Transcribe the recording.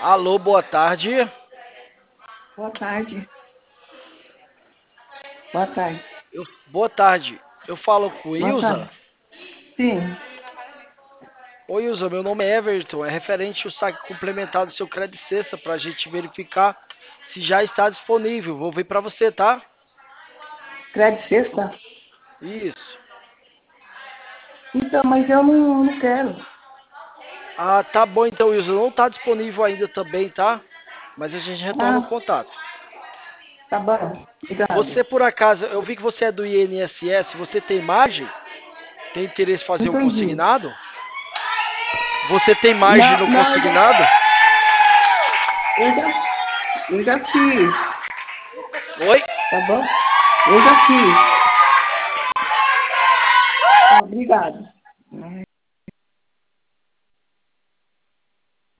Alô, boa tarde. Boa tarde. Boa tarde. Boa tarde. Eu falo com o Boa Ilza. tarde. Sim. Oi, Ilza, meu nome é Everton. É referente ao saque complementar do seu Credit Sexta para a gente verificar se já está disponível. Vou ver para você, tá? Crédito sexta? Isso. Então, mas eu não quero. Ah, tá bom então, Ilza. Não está disponível ainda também, tá? Mas a gente retorna o Ah, contato. tá bom. Você, Obrigado. por acaso, eu vi que você é do INSS. Você tem margem? Tem interesse em fazer um Entendi. consignado? Você tem margem Não, no não, consignado? eu já fiz. Oi? Tá bom? Eu já fiz. Tá, obrigado.